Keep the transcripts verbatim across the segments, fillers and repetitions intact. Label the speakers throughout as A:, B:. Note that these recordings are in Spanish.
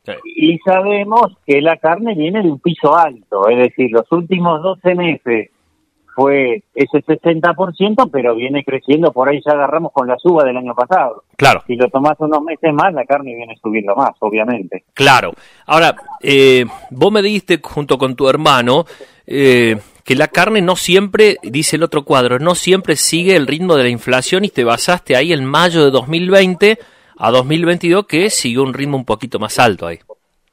A: Sí.
B: Y sabemos que la carne viene de un piso alto, es decir, los últimos doce meses fue ese sesenta por ciento, pero viene creciendo, por ahí ya agarramos con la suba del año pasado.
A: Claro.
B: Si lo tomás unos meses más, la carne viene subiendo más, obviamente.
A: Claro. Ahora, eh, vos me dijiste junto con tu hermano eh, que la carne no siempre, dice el otro cuadro, no siempre sigue el ritmo de la inflación y te basaste ahí en mayo de dos mil veinte a dos mil veintidós que siguió un ritmo un poquito más alto ahí.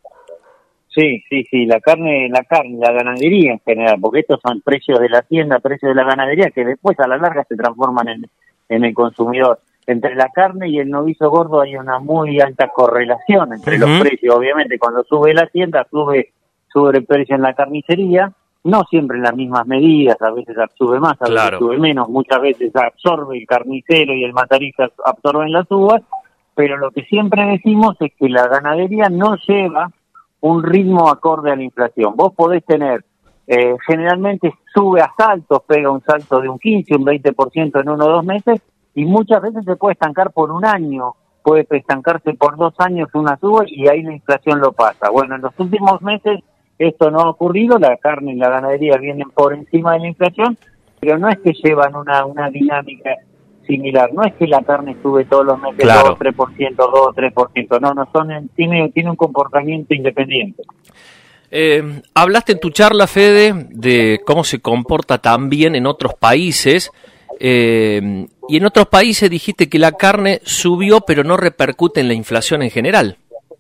B: Sí, sí, sí, la carne, la carne, la ganadería en general, porque estos son precios de la tienda, precios de la ganadería, que después a la larga se transforman en, en el consumidor. Entre la carne y el novillo gordo hay una muy alta correlación entre uh-huh. los precios. Obviamente, cuando sube la tienda, sube, sube el precio en la carnicería, no siempre en las mismas medidas, a veces sube más, a
A: claro.
B: veces sube menos, muchas veces absorbe el carnicero y el matarista absorben las uvas, pero lo que siempre decimos es que la ganadería no lleva un ritmo acorde a la inflación. Vos podés tener, eh, generalmente sube a saltos, pega un salto de un quince, un veinte por ciento en uno o dos meses, y muchas veces se puede estancar por un año, puede estancarse por dos años una suba y ahí la inflación lo pasa. Bueno, en los últimos meses esto no ha ocurrido, la carne y la ganadería vienen por encima de la inflación, pero no es que llevan una, una dinámica similar, no es que la carne sube todos los meses
A: claro.
B: dos, tres por ciento, dos, tres por ciento, no, no son, tiene, tiene un comportamiento independiente.
A: Eh, hablaste en tu charla, Fede, de cómo se comporta también en otros países, eh, y en otros países dijiste que la carne subió pero no repercute en la inflación en general.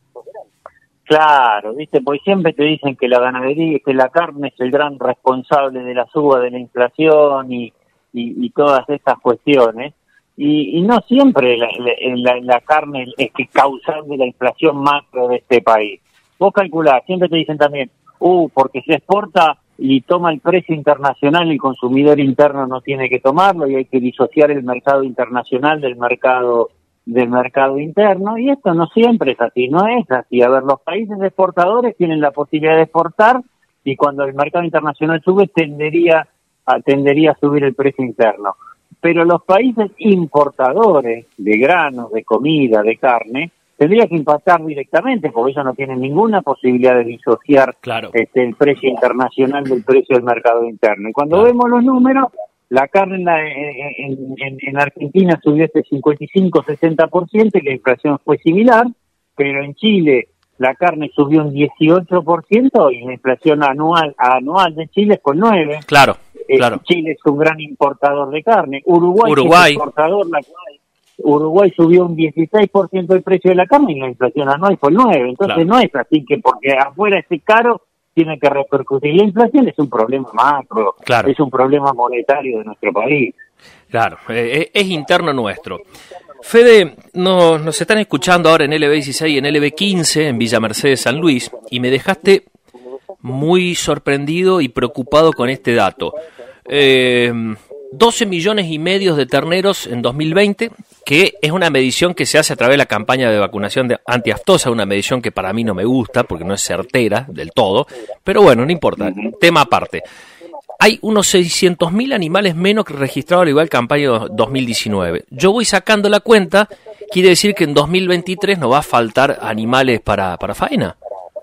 B: Claro, viste, porque siempre te dicen que la ganadería, que la carne es el gran responsable de la suba de la inflación y Y, y todas estas cuestiones, y, y no siempre la, la, la carne es que causante de la inflación macro de este país. Vos calculás, siempre te dicen también, uh, porque se exporta y toma el precio internacional, el consumidor interno no tiene que tomarlo y hay que disociar el mercado internacional del mercado del mercado interno, y esto no siempre es así, no es así. A ver, los países exportadores tienen la posibilidad de exportar y cuando el mercado internacional sube tendería tendería a subir el precio interno. Pero los países importadores de granos, de comida, de carne, tendría que impactar directamente, porque ellos no tienen ninguna posibilidad de disociar
A: claro.
B: este, el precio internacional del precio del mercado interno. Y cuando claro. vemos los números, la carne en, la, en, en, en Argentina subió este cincuenta y cinco, sesenta por ciento y la inflación fue similar, pero en Chile la carne subió un dieciocho por ciento y la inflación anual anual de Chile fue nueve por ciento.
A: Claro. Claro.
B: Chile es un gran importador de carne. Uruguay,
A: Uruguay.
B: es importador, la, Uruguay subió un dieciséis por ciento el precio de la carne y la inflación anual fue el nueve por ciento. Entonces claro. no es así que porque afuera es caro tiene que repercutir. La inflación es un problema macro,
A: claro.
B: es un problema monetario de nuestro país.
A: Claro, eh, es interno nuestro. Fede, no, nos están escuchando ahora en L B dieciséis y en L B quince en Villa Mercedes, San Luis, y me dejaste muy sorprendido y preocupado con este dato. Eh, doce millones y medio de terneros en dos mil veinte, que es una medición que se hace a través de la campaña de vacunación de antiaftosa, una medición que para mí no me gusta porque no es certera del todo, pero bueno, no importa, tema aparte. Hay unos seiscientos mil animales menos que registrados al igual campaña dos mil diecinueve. Yo voy sacando la cuenta, quiere decir que en dos mil veintitrés no va a faltar animales para, para faena.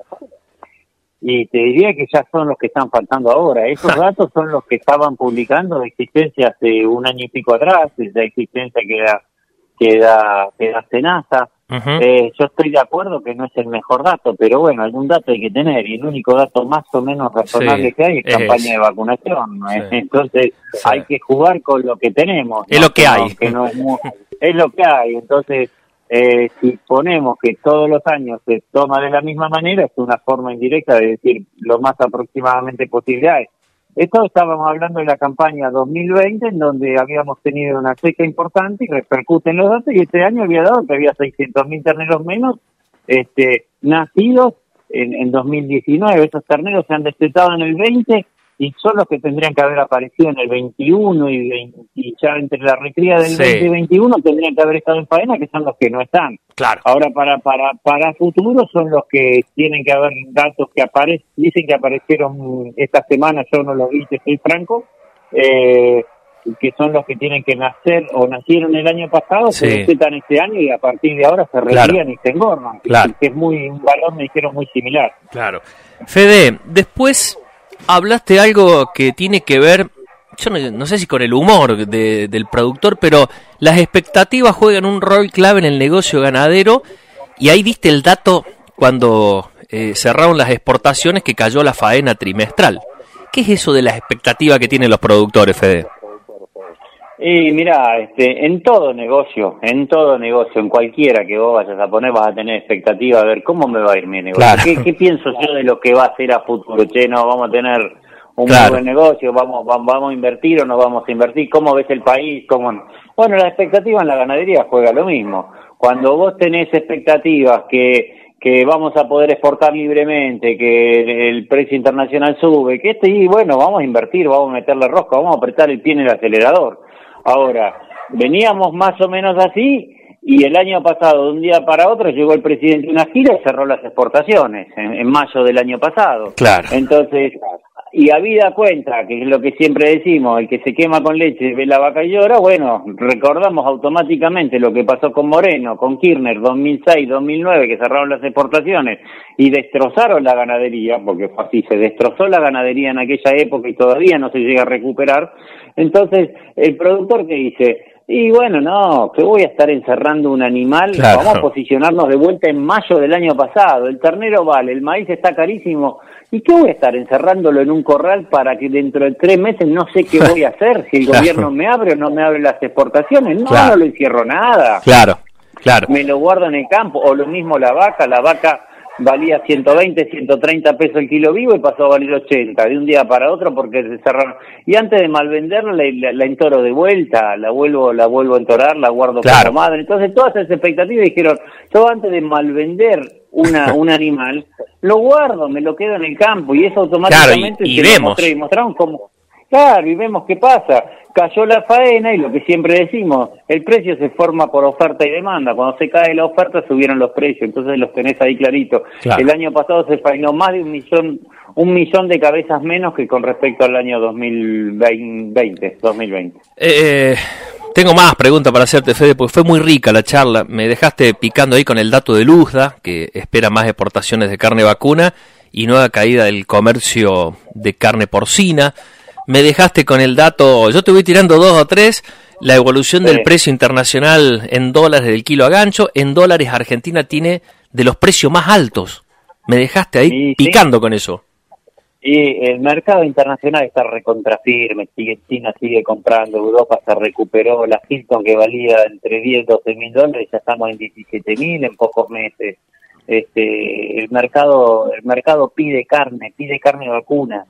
B: Y te diría que ya son los que están faltando ahora. Esos datos son los que estaban publicando de existencia hace un año y pico atrás, de existencia que da, que da, que da Senasa. Uh-huh. Eh, yo estoy de acuerdo que no es el mejor dato, pero bueno, algún dato hay que tener, y el único dato más o menos razonable sí, que hay es, es campaña de vacunación. Sí. Entonces sí. hay que jugar con lo que tenemos.
A: Es
B: ¿no?
A: lo que, que hay.
B: No, que no es, muy, es lo que hay. Entonces, Eh, si ponemos que todos los años se toma de la misma manera, es una forma indirecta de decir lo más aproximadamente posible hay. Esto estábamos hablando de la campaña dos mil veinte, en donde habíamos tenido una seca importante y repercuten los datos, y este año había dado que había seiscientos mil terneros menos este, nacidos en, en dos mil diecinueve. Esos terneros se han destetado en el veinte y son los que tendrían que haber aparecido en el veintiuno y, veinte, y ya entre la recría del sí. veinte y veintiuno tendrían que haber estado en faena, que son los que no están.
A: Claro.
B: Ahora para para para futuro son los que tienen que haber datos que aparecen, dicen que aparecieron esta semana, yo no los vi, te soy franco, eh, que son los que tienen que nacer o nacieron el año pasado,
A: sí.
B: se respetan este año y a partir de ahora se retiran claro. y se engordan,
A: claro.
B: que es muy un valor, me dijeron, muy similar.
A: Claro. Fede, después hablaste algo que tiene que ver, yo no, no sé si con el humor de, del productor, pero las expectativas juegan un rol clave en el negocio ganadero, y ahí diste el dato cuando eh, cerraron las exportaciones, que cayó la faena trimestral. ¿Qué es eso de las expectativas que tienen los productores, Fede?
B: Y mira, este, en todo negocio, en todo negocio, en cualquiera que vos vayas a poner, vas a tener expectativa a ver cómo me va a ir mi negocio. Claro. ¿Qué, ¿Qué pienso yo de lo que va a ser a futuro? Che, no, vamos a tener un claro. muy buen negocio, vamos, vamos, vamos a invertir o no vamos a invertir, ¿cómo ves el país? ¿Cómo no? Bueno, la expectativa en la ganadería juega lo mismo. Cuando vos tenés expectativas que que vamos a poder exportar libremente, que el precio internacional sube, que este, y bueno, vamos a invertir, vamos a meterle rosca, vamos a apretar el pie en el acelerador. Ahora, veníamos más o menos así, y el año pasado, de un día para otro, llegó el presidente a una gira y cerró las exportaciones, en, en mayo del año pasado.
A: Claro.
B: Entonces, y habida cuenta, que es lo que siempre decimos, el que se quema con leche ve la vaca y llora, bueno, recordamos automáticamente lo que pasó con Moreno, con Kirchner, dos mil seis, dos mil nueve, que cerraron las exportaciones y destrozaron la ganadería, porque fue así, se destrozó la ganadería en aquella época y todavía no se llega a recuperar. Entonces, el productor que dice, y bueno, no, que voy a estar encerrando un animal, claro. Vamos a posicionarnos de vuelta en mayo del año pasado, el ternero vale, el maíz está carísimo, ¿y qué voy a estar encerrándolo en un corral para que dentro de tres meses no sé qué voy a hacer? Si el claro. gobierno me abre o no me abre las exportaciones, no, claro. no lo encierro nada.
A: Claro, claro.
B: Me lo guardo en el campo, o lo mismo la vaca, la vaca valía ciento veinte, ciento treinta pesos el kilo vivo y pasó a valer ochenta de un día para otro porque se cerraron. Y antes de malvenderla la, la, la entoro de vuelta, la vuelvo la vuelvo a entorar, la guardo claro. como madre. Entonces todas esas expectativas dijeron, yo antes de malvender una un animal, lo guardo, me lo quedo en el campo y eso automáticamente
A: claro, y, y
B: se
A: vemos.
B: Lo mostré, y mostraron cómo. Claro, y vemos qué pasa. Cayó la faena y lo que siempre decimos, el precio se forma por oferta y demanda. Cuando se cae la oferta subieron los precios, entonces los tenés ahí clarito. Claro. El año pasado se faenó más de un millón, un millón de cabezas menos que con respecto al año dos mil veinte.
A: Eh, tengo más preguntas para hacerte, Fede, porque fue muy rica la charla. Me dejaste picando ahí con el dato de Luzda, que espera más exportaciones de carne vacuna y nueva caída del comercio de carne porcina. Me dejaste con el dato, yo te voy tirando dos o tres, la evolución sí. del precio internacional en dólares del kilo a gancho. En dólares Argentina tiene de los precios más altos. Me dejaste ahí sí, picando sí. con eso.
B: Y el mercado internacional está recontrafirme, sigue, China sigue comprando, Europa se recuperó, la Hilton que valía entre diez y doce mil dólares, ya estamos en diecisiete mil en pocos meses. Este, el mercado, el mercado pide carne, pide carne vacuna.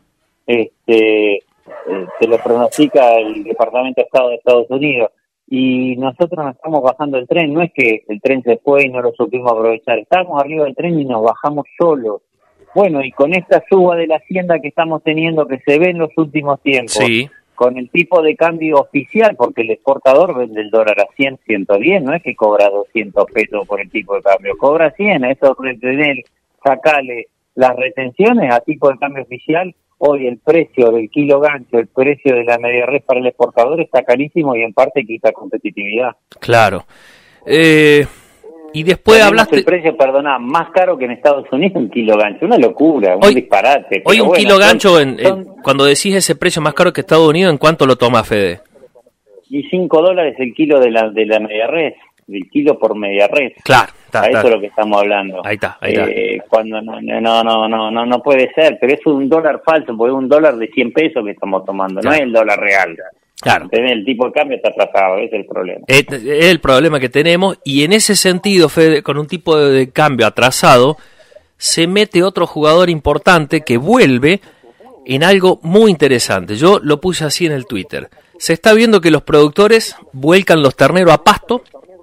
B: Este, Eh, se lo pronostica el Departamento de Estado de Estados Unidos y nosotros nos estamos bajando el tren. No es que el tren se fue y no lo supimos aprovechar, estábamos arriba del tren y nos bajamos solos. Bueno, y con esta suba de la hacienda que estamos teniendo, que se ve en los últimos tiempos, sí. con el tipo de cambio oficial, porque el exportador vende el dólar a cien, ciento diez, no es que cobra doscientos pesos por el tipo de cambio, cobra cien, a eso retener, sacale las retenciones a tipo de cambio oficial. Hoy el precio del kilo gancho, el precio de la media res para el exportador está carísimo y en parte quita competitividad.
A: Claro. Eh, y después
B: Tenemos
A: hablaste...
B: el precio, perdona, más caro que en Estados Unidos un kilo gancho. Una locura, un
A: hoy,
B: disparate.
A: Hoy un
B: bueno,
A: kilo gancho,
B: son,
A: en, en, cuando decís ese precio más caro que Estados Unidos, ¿en cuánto lo toma, Fede?
B: Y cinco dólares el kilo de la de la media res. El kilo por media res.
A: Claro, está,
B: a eso
A: está.
B: es lo que estamos hablando.
A: Ahí está, ahí está.
B: Eh, cuando no, no, no, no, no, no puede ser, pero es un dólar falso, porque es un dólar de cien pesos que estamos tomando, claro. No es el dólar real.
A: Claro.
B: El tipo de cambio está atrasado, ese es el problema.
A: Es, es el problema que tenemos, y en ese sentido, Fede, con un tipo de, de cambio atrasado, se mete otro jugador importante que vuelve en algo muy interesante. Yo lo puse así en el Twitter. Se está viendo que los productores vuelcan los terneros a pasto,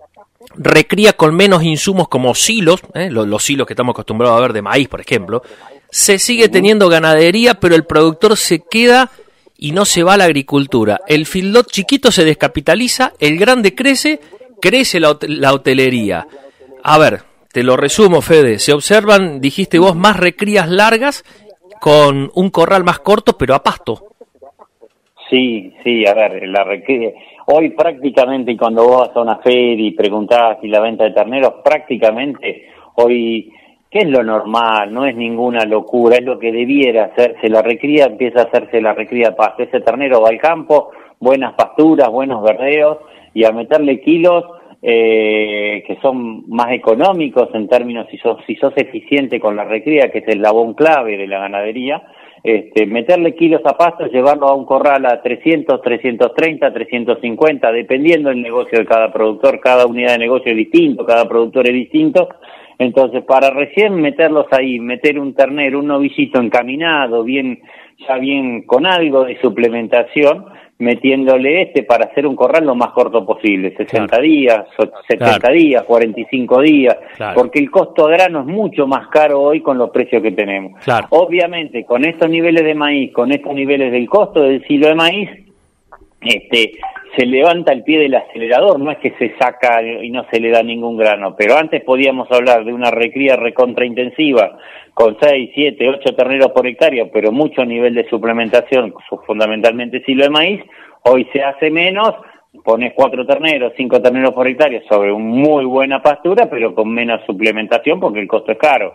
A: recría con menos insumos como silos, ¿eh? los, los silos que estamos acostumbrados a ver de maíz, por ejemplo. Se sigue teniendo ganadería, pero el productor se queda y no se va a la agricultura. El feedlot chiquito se descapitaliza, el grande crece, crece la, la hotelería. A ver, te lo resumo, Fede. Se observan, dijiste vos, más recrías largas con un corral más corto, pero a pasto.
B: Sí, sí, a ver, la recría. Hoy prácticamente cuando vos vas a una feria y preguntás si la venta de terneros, prácticamente hoy, ¿qué es lo normal? No es ninguna locura, es lo que debiera hacerse. La recría empieza a hacerse la recría pasto. Ese ternero va al campo, buenas pasturas, buenos verdeos, y a meterle kilos eh, que son más económicos en términos si sos, si sos eficiente con la recría, que es el labón clave de la ganadería. Este, meterle kilos a pasto, llevarlo a un corral a trescientos, trescientos treinta, trescientos cincuenta, dependiendo del negocio de cada productor. Cada unidad de negocio es distinto, cada productor es distinto. Entonces, para recién meterlos ahí, meter un ternero, un novillito encaminado, bien, ya bien con algo de suplementación, metiéndole este para hacer un corral lo más corto posible, sesenta claro. días, setenta claro. días, cuarenta y cinco días, claro. porque el costo de grano es mucho más caro hoy con los precios que tenemos. Claro. Obviamente, con estos niveles de maíz, con estos niveles del costo del silo de maíz, este, se levanta el pie del acelerador, no es que se saca y no se le da ningún grano, pero antes podíamos hablar de una recría recontraintensiva con seis, siete, ocho terneros por hectárea, pero mucho nivel de suplementación, fundamentalmente silo de maíz. Hoy se hace menos, pones cuatro terneros, cinco terneros por hectárea sobre una muy buena pastura, pero con menos suplementación porque el costo es caro.